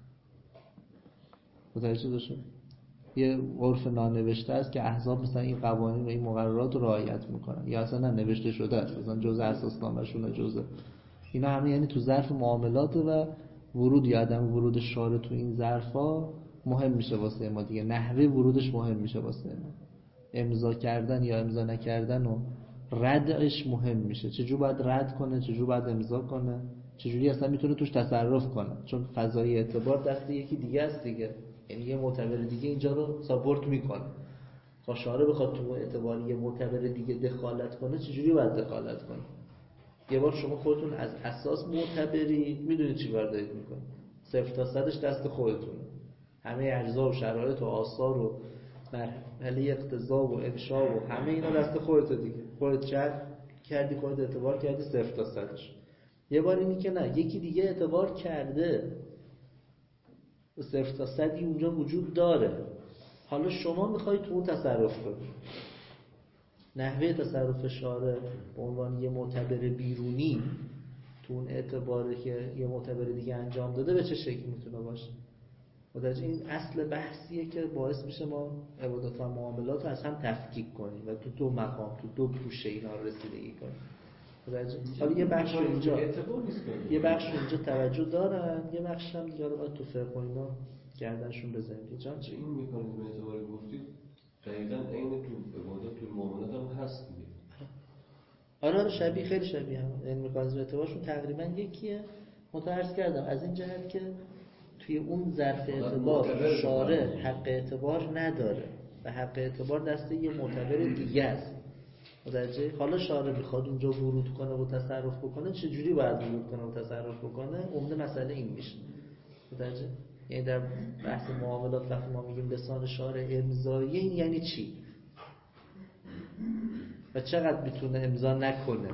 متوجه داشته؟ یه عرف نانوشته است که احزاب مثلا این قوانین و این مقررات رو رعایت میکنن، یا اصلا نوشته شده است، مثلا جزء اساسنامه‌شون، جزء اینا همه، یعنی تو ظرف معاملات و ورود یا عدم ورود شارع تو این ظرفا مهم میشه واسه ما دیگه. نحوه ورودش مهم میشه واسه ما. امضا کردن یا امضا نکردن و ردش مهم میشه. چجور باید رد کنه، چجور باید امضا کنه، چجوری اصلا میتونه توش تصرف کنه، چون فضای اعتبار دست یکی دیگه است دیگه. یعنی یه معتبر دیگه اینجا رو ساپورت میکنه. تا شارع بخواد تو اعتبار یه معتبر دیگه دخالت کنه، چجوری باید دخالت کنه؟ یه بار شما خودتون از اساس معتبری، میدونید چی کار دارید میکنید. 0 تا 100ش دست خودتونه. همه اجزا و شرایط و آثار و مرحله اقتضا و انشا و همه اینا دست خودت دیگه. خودت چک کردی، خودت اعتبار کردی 0 تا 100ش. یه بار اینی که نه، یکی دیگه اعتبار کرده 0 تا 100 اونجا وجود داره، حالا شما میخواید تو اون تصرف کنید. نحوه تصرف شارع به عنوان یه معتبر بیرونی تو اون اعتباری که یه معتبر دیگه انجام داده به چه شکل میتونه باشه. متوجه این اصل بحثیه که باعث میشه ما عبادات و معاملات رو از هم تفکیک کنیم و تو دو مقام، تو دو پوشه اینا رو رسیدگی کنیم. متوجه؟ حالا یه بخش اینجا توجه دارن، یه بخش هم دیگه رو باید تو فقه و اینا گردنشون بزنیم. جان چه این میکنید به اعتباری گفتید دقیقاً عین تو عبادات تو معاملات هم هست دیگه. آره شبیه، خیلی شبیه هم. این مکانیزم اعتبارشون تقریبا یکیه. متعرض کردم از این جهت که توی اون ظرف اعتبار شارع حق اعتبار نداره و حق اعتبار دست یه معتبر دیگه است. متوجه؟ حالا شارع میخواد اونجا ورود کنه و تصرف بکنه، چجوری باید ورود کنه و تصرف بکنه؟ عمده مسئله این میشه. متوجه؟ یعنی در بحث معاملات وقتی ما میگیم لسان شارع امضایی، این یعنی چی؟ و چقدر میتونه امضا نکنه؟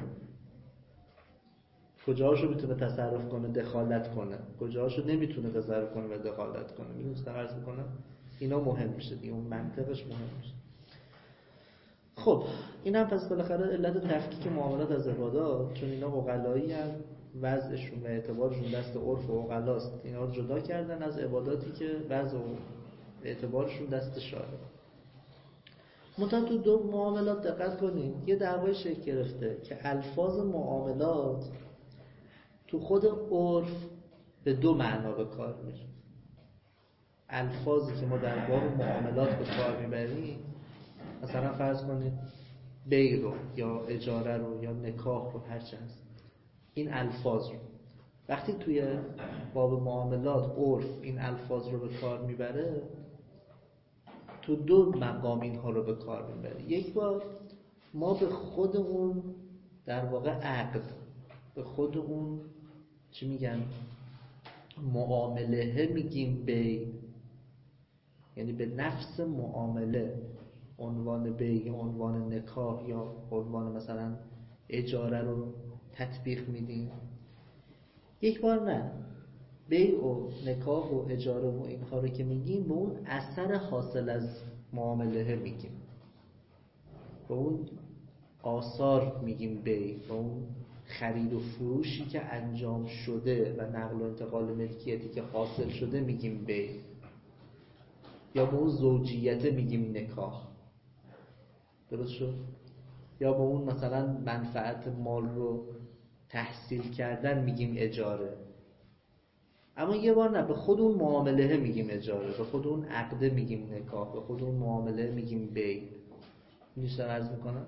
کجاهاشو میتونه تصرف کنه دخالت کنه، کجاهاشو نمیتونه تصرف کنه و دخالت کنه. میدونید عرض میکنم اینا مهم میشه دیگه، اون منطقش مهم میشه. خب این هم پس بالاخره علت تفکیک معاملات از عبادات، چون اینا عقلایی ان، وضعشون و اعتبارشون دست عرف و عقلاست، اینا رو جدا کردن از عباداتی که وضع و اعتبارشون دست شارع. منتها تو دو معاملات دقت کنین یه دعوای شکل گرفته که الفاظ معاملات تو خود عرف به دو معنا به کار میره. الفاظی که ما در باب معاملات به کار میبریم، مثلا فرض کنید بیع رو یا اجاره رو یا نکاح رو، هر چه هست، این الفاظ رو وقتی توی باب معاملات عرف این الفاظ رو به کار میبره، تو دو مقام اینها رو به کار میبره. یک بار ما به خود اون در واقع عقد، به خود اون چی میگن معامله میگیم بیع، یعنی به نفس معامله عنوان بیع، عنوان نکاح یا عنوان مثلا اجاره رو تطبیق میدیم. یک بار نه، بیع و نکاح و اجاره و اینها رو که میگیم به اون اثر حاصل از معامله میگیم، به اون آثار میگیم بیع، به اون خرید و فروشی که انجام شده و نقل و انتقال ملکیتی که حاصل شده میگیم بیع، یا به اون زوجیت میگیم نکاح. درست شد؟ یا به اون مثلا منفعت مال رو تحصیل کردن میگیم اجاره. اما یه بار نه، به خود اون معامله میگیم اجاره، به خود اون عقده میگیم نکاح، به خود اون معامله میگیم بیع. میشه عرض میکنم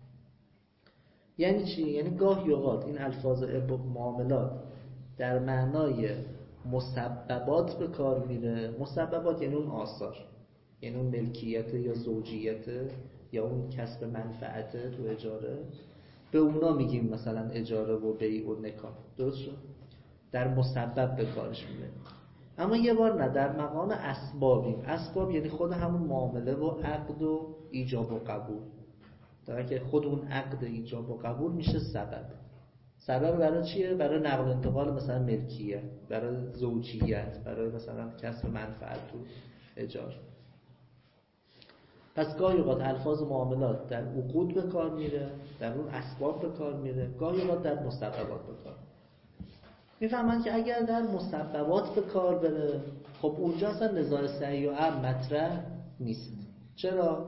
یعنی چی؟ یعنی گاهی اوقات این الفاظ معاملات در معنای مسببات به کار میره. مسببات یعنی اون آثار، یعنی اون ملکیت یا زوجیت یا اون کسب منفعت تو اجاره، به اونا میگیم مثلا اجاره و بیع و نکاح. درست شد؟ در مسبب به کارش میره. اما یه بار نه، در مقام اسبابیم. اسباب یعنی خود همون معامله و عقد و ایجاب و قبول. در که خود اون عقد ایجاب و قبول میشه سبب. سبب برای چیه؟ برای نقل و انتقال مثلا ملکیت، برای زوجیت، برای مثلا کسب منفعت تو اجاره. پس گاهی اوقات الفاظ معاملات در عقود به کار میره، در اون اسباب به کار میره، گاهی اوقات در مسببات به کار. میفهمن که اگر در مسببات به کار بره، خب اونجا اصلا نزاع صحیح و عام مطرح نیست. چرا؟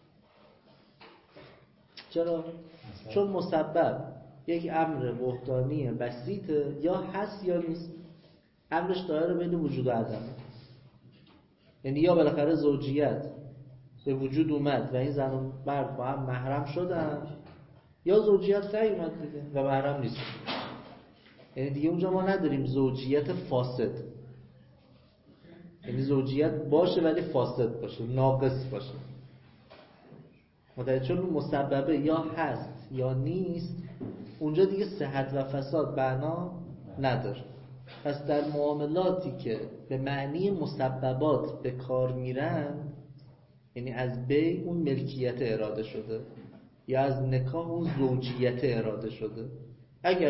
چون مسبب یک امر بهتانی بسیطه، یا هست یا نیست. امرش دایره بین وجود و عدم. یعنی یا بالاخره زوجیت به وجود اومد و این زن و مرد با هم محرم شدن، یا زوجیت نیومد دیگه و محرم نیست. یعنی دیگه اونجا ما نداریم زوجیت فاسد. یعنی زوجیت باشه ولی فاسد باشه، ناقص باشه. متوجه؟ چون مسببه یا هست یا نیست، اونجا دیگه صحت و فساد بنا نداره. پس در معاملاتی که به معنی مسببات به کار میرن، یعنی از بی اون ملکیت اراده شده یا از نکاح اون زوجیت اراده شده، اگر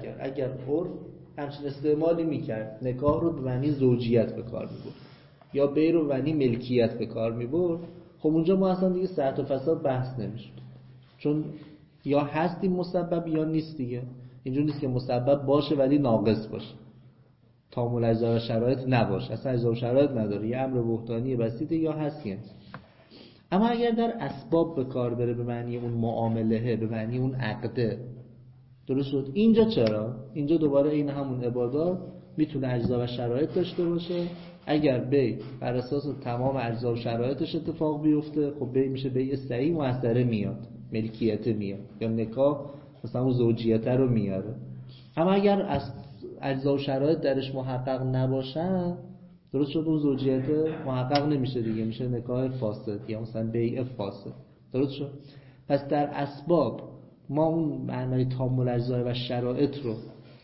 عرف همچین استعمالی میکرد، نکاح رو به معنی زوجیت به کار میبرد یا بی رو به معنی ملکیت به کار میبرد، خب اونجا ما اصلا دیگه صحت و فساد بحث نمیشه. چون یا هستی مسبب یا نیست دیگه. اینجور نیست که مسبب باشه ولی ناقص باشه، تامل اجزا و شرایط نباشه، اصلا اجزا و شرایط نداره، یه امر بهتانی بسیطه یا هست یا نیست. اما اگر در اسباب به کار بره به معنی اون معامله، به معنی اون عقده، درست شد؟ اینجا چرا؟ اینجا دوباره این همون عبادات میتونه اجزا و شرایط داشته باشه. اگر بی بر اساس تمام اجزا و شرایطش اتفاق بیفته، خب بی میشه بی صحیح، مؤثره میاد، ملکیت میاد، یا نکاح مثلا اون زوجیت رو میاره. اما اگر از اجزا و شرایط درش محقق نباشن، درست شد، اون زوجیت محقق نمیشه دیگه، میشه نکاح فاسد یا مثلا بیع فاسد. درست شد؟ پس در اسباب ما اون معنای تامل اجزا و شرایط رو،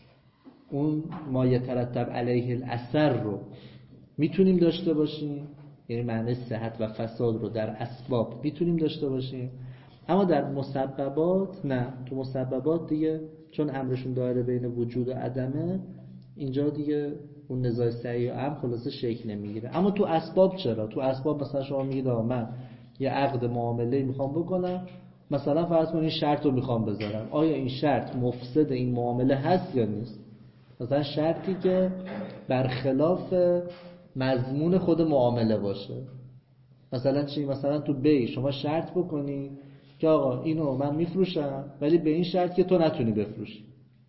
اون ما یترتب علیه الاثر رو میتونیم داشته باشیم، یعنی معنی صحت و فساد رو در اسباب میتونیم داشته باشیم. اما در مسببات نه. تو مسببات دیگه چون امرشون دایره بین وجود و عدمه، اینجا دیگه اون نزاع صحیح و عام خلاصه شکل نمیگیره. اما تو اسباب چرا؟ تو اسباب مثلا شما میگید من یه عقد معامله میخوام بکنم، مثلا فرض کن این شرط رو میخوام بذارم، آیا این شرط مفسد این معامله هست یا نیست؟ مثلا شرطی که برخلاف مضمون خود معامله باشه. مثلا چی؟ مثلا تو بی شما شرط بکنی که آقا اینو من میفروشم ولی به این شرط که تو نتونی بفروشی.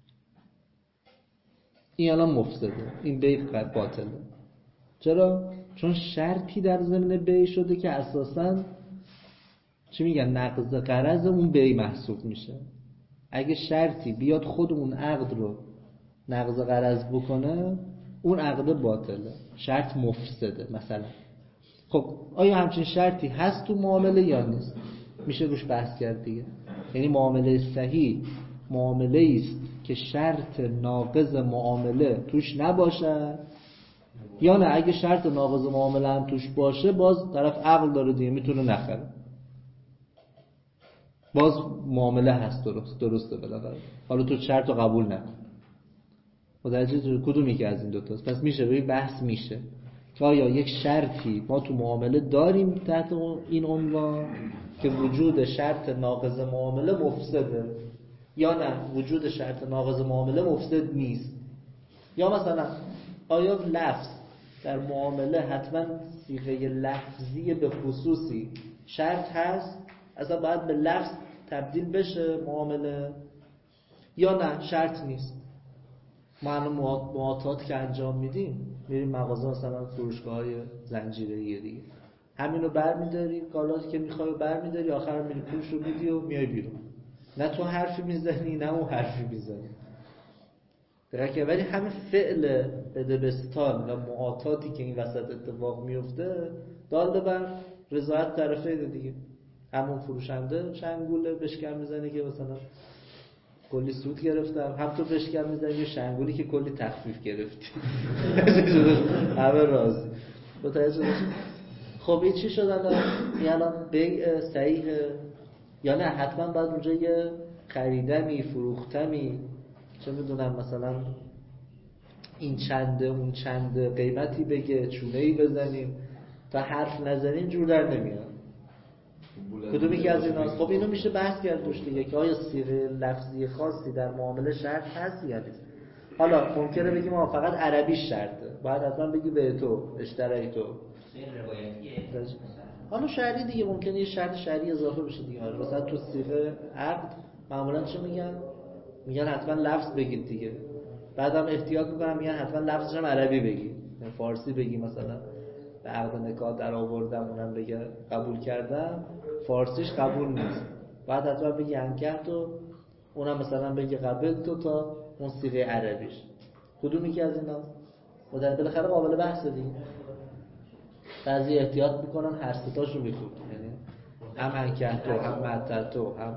این الان مفسده، این بی باطله. چرا؟ چون شرطی در ضمن بی شده که اساساً چی میگن، نقض قرض اون بی محسوب میشه. اگه شرطی بیاد خود اون عقد رو نقض قرض بکنه، اون عقد باطله، شرط مفسده مثلا. خب آیا همچین شرطی هست تو معامله یا نیست؟ میشه روش بحث کرد دیگه. یعنی معامله صحیح معامله است که شرط ناقض معامله توش نباشه، یا نه اگه شرط ناقض معامله هم توش باشه، باز طرف عقل داره دیگه، میتونه نخره، باز معامله هست، درسته بالاخره. حالا تو شرط رو قبول نکن، متوجه کدومی که از این دو تاست؟ پس میشه روی بحث میشه که آیا یک شرطی ما تو معامله داریم تحت این عنوان که وجود شرط ناقض معامله مفسده، یا نه وجود شرط ناقض معامله مفسد نیست. یا مثلا آیا لفظ در معامله حتما صیغه لفظی به خصوصی شرط هست، اصلا باید به لفظ تبدیل بشه معامله، یا نه شرط نیست. ما الان معاطات که انجام میدیم، میریم مغازه مثلا فروشگاه‌های زنجیره‌ای دیگه، همینو برمی‌داری، کالاتی که می‌خوای برمی‌داری، آخر میری پولش رو میدی و میای بیرون. نه تو حرفی میزنی نه اون حرفی میزنی. درکه ولی همین فعل بدبستان و معاطاتی که این وسط اتفاق میفته دال بر رضایت طرفین دیگه. همون فروشنده چنگوله بشکم میزنه که مثلا کلی سود گرفتم، هم تو بشکم میزنی، شنگولی که کلی تخفیف گرفتی. همه راضی. متوجه بشید. خب این چی شد الان؟ این الان بیع صحیحه یا نه؟ حتما باید اونجا یه خریدمی، فروختمی، چه میدونم مثلا این چنده اون چنده قیمتی بگه، چونه‌ای بزنیم، تا حرف نزنیم جور در نمیاد. کدوم یکی از ایناست؟ خب اینو میشه بحث کرد روش دیگه که آیا صیغه لفظی خاصی در معامله شرط هست یا نیست. حالا ممکنه بگیم ما فقط عربیش شرطه، باید حتما بگی به تو، اشترای تو. حالا شرعی دیگه ممکنه یه شرط شرعی اضافه بشه دیگه. مثلا تو صیغه عقد معمولا چه میگن؟ میگن حتما لفظ بگید دیگه. بعدم احتیاط میکنم میگن حتما لفظش هم عربی بگی، فارسی بگی. مثلا به عقد نکاح در آوردم اونم بگه قبول کردم، فارسیش قبول نیست، بعد حتما بگی انکح تو، اونم مثلا بگی قبل تو، تا اون صیغه عربیش. کدوم یکی از اینا؟ بالاخره قابل بحث دیگه. بعضی احتیاط میکنن هر سه تاشو میخواد، یعنی هم انکح تو، هم متع تو، هم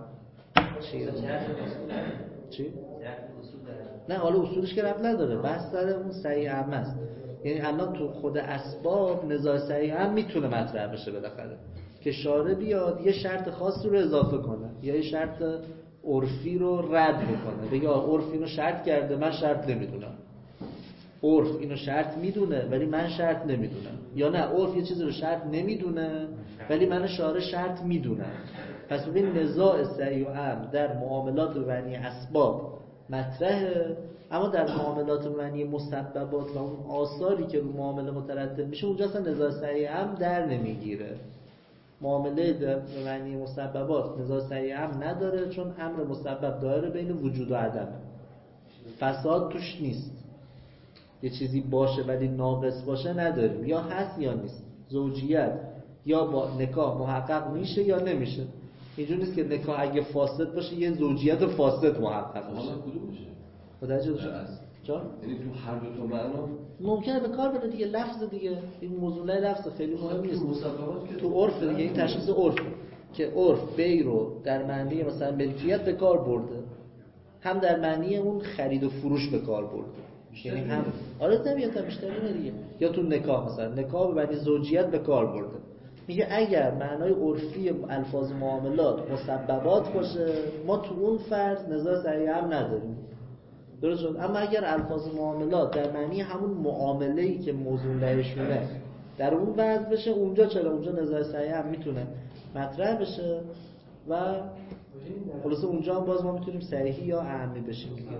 چی؟ نه حالا اصولش که ربط نداره، بحث داره اون صحیح عام است. یعنی الان تو خود اسباب نزاع صحیح عام میتونه مطرح بشه بالاخره، که شارع بیاد یه شرط خاصی رو اضافه کنه یا یه شرط عرفی رو رد بکنه، بگه عرف اینو شرط کرده من شرط نمیدونم، عرف اینو شرط میدونه ولی من شرط نمیدونم، یا نه عرف یه چیزی رو شرط نمیدونه ولی من شارع شرط میدونم. پس ببین نزاع صحیح و عام در معاملات معنی اسباب مطرحه، اما در معاملات معنی مسببات و اون آثاری که رو معامله مترتب میشه اونجا اصلا نزاع صحیح عام در نمیگیره. معامله در معنی مسببات نزاع صحیح عام نداره، چون امر مسبب دایره بین وجود و عدم، فساد توش نیست. یه چیزی باشه ولی ناقص باشه نداریم، یا هست یا نیست. زوجیت یا با نکاح محقق میشه یا نمیشه. اینجور نیست که نکاح اگه فاسد باشه یه زوجیت فاسد محقق بشه. کدوم میشه؟ متوجه شدی؟ جان؟ یعنی تو هر دو تا معنا ممکنه به کار بره دیگه. لفظ دیگه این موضوع لفظ خیلی مهم نیست. تو عرف دیگه این تشخیص عرف که عرف بی رو در معنی مثلا ملکیت به کار برده، هم در معنی اون خرید و فروش به کار برده. یعنی هم نمیاد مشتری دیگه. یا تو نکاح مثلا نکاح به معنی زوجیت به کار برده. میگه اگر معنای عرفی الفاظ معاملات مسببات باشه ما تو اون فرض نزاع صحیح عام نداریم. درست شد؟ اما اگر الفاظ معاملات در معنی همون معامله‌ای که موضوع درشونه در اون وضع بشه، اونجا چرا؟ اونجا نزاع صحیح عام میتونه مطرح بشه و خلاصه اونجا هم باز ما میتونیم صحیحی یا عامی بشیم دیگه.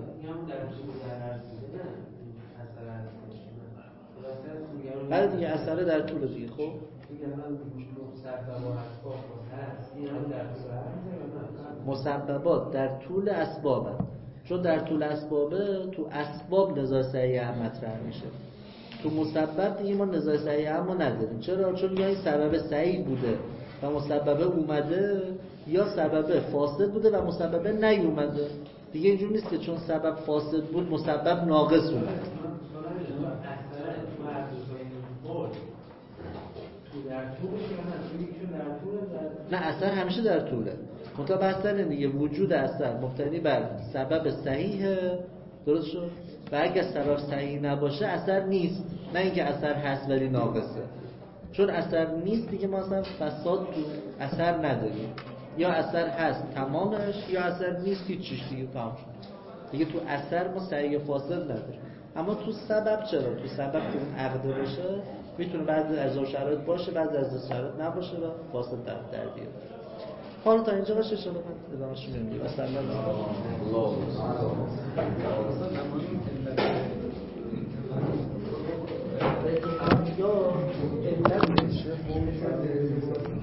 بعد دیگه اثر در طول دیگه. خب مسببات در طول اسبابه، چون در طول اسبابه تو اسباب نزاع صحیح عام مطرح میشه. تو مسبب دیگه ما نزاع صحیح عام نداریم. چرا؟ چون یا این سبب صحیح بوده و مسببه اومده، یا سبب فاسد بوده و مسببه نیومده. دیگه اینجور نیست که چون سبب فاسد بود مسبب ناقص اومد. نه اثر همیشه در طوله. منتها بحثن دیگه وجود اثر مبتنی بر سبب صحیحه. درست شد؟ و اگه سبب صحیح نباشه اثر نیست، نه اینکه اثر هست ولی ناقصه. چون اثر نیست دیگه ما اصلا فساد تو اثر نداریم. یا اثر هست تمامش، یا اثر نیست هیچیش دیگه تمام شد. دیگه تو اثر ما صحیح فاسد نداریم. اما تو سبب چرا؟ تو سبب که اون عقد باشه میتونه بعضی از شرایط باشه، بعضی از شرایط نباشه و فاسد در بیاد. حالا تا اینجا باشه شما ادامهش میدیم. مثلا الله